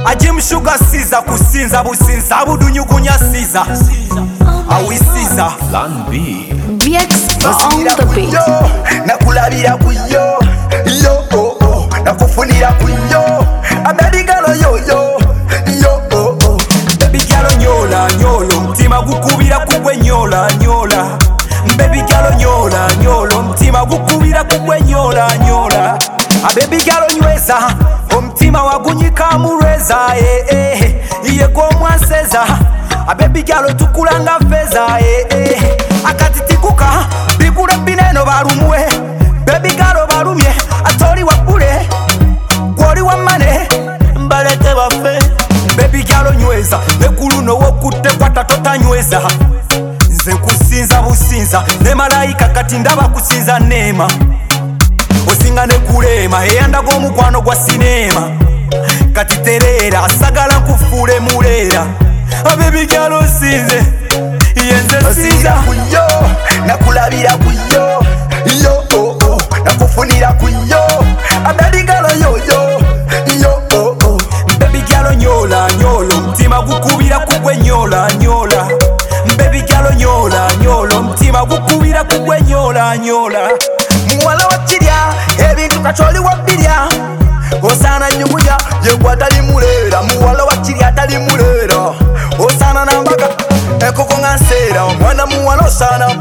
ajimshuga siza kusinza businza budunyugunya siza awisiza Plan B. BX on the beat. nakulabira kuyo yo oh oh nakufunira kuyo amedigalo yo yo yo oh oh baby girl nyola nyolo mtima gukubira kugwe nyola nyola baby girl nyola nyolo mtima gukubira kugwe nyola nyola a baby girl nyweza omtima wagunyika mureza iye ko mwanseza a baby girl tukulanga feza akatitikuka bigura bineno barumwe baby girl barumye atori wabule gwori wamane mbalete bafe baby girl nyweza nekulu no wokute kwata totanyweza nze kusinza businza ne malaika kati ndaba kusinza nema osinga ne kulema eyandaga omukwano gwa sinema kati terera asagala nkufule mulera baby girl sinze yenze sinza kuyo nakulabira kuyo yo oh oh nakufunira kuyo amedigalo yo yo yo oh oh baby girl nyola nyolo mtima gukubira kugwe nyola nyola baby girl nyola nyolo mtima gukubira kugwe nyola nyola muwala wakirya ebintu kacholi wabirya osana nyugunya yegwa tali mulera muwala wakirya tali mulera osana nambaga ekoko ngansera omwana muwala osana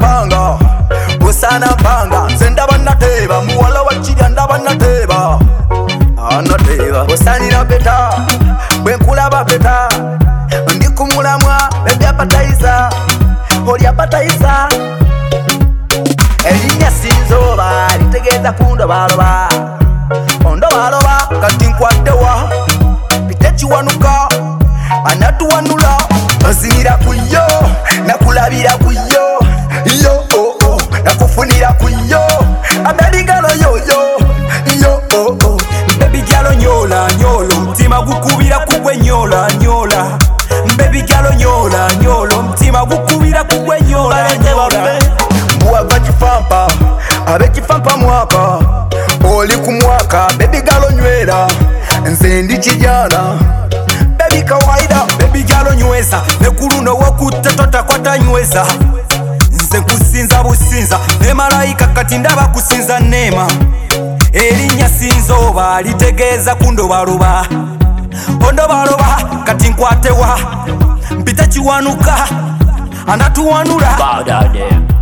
mpanga nze ndaba nateba muwala wakirya ndaba nateba anateba osanira beta bwenkulaba beta ndikumulamwa ebyapatayiza olyapatayiza elinya sinzoba litegeeza kundobaloba ondobaloba kati nkwaddewa bitekiwanuka anatuwanula ozinira kuyo nakulabira kuyo yo oh oh nakufunira kuyo amedigalo yo yo yo oh oh baby girl nyola nyolo mtima gukubira kugwe nyola nyola baby girl nyola nyolo mtima gukubira kugwe nyola nyola muwava kifampa abekifampa mwaka oli ku mwaka baby girl nywera nze ndi kijana baby kawaida baby girl nyweza nekulu no wokutte totakwata nyweza nze kusinza businza ne malaika kati ndaba kusinza nema elinya sinzoba litegeeza kundobaloba ondobaloba kati nkwatewa mpita kiwanuka anatuwanula Bow down there.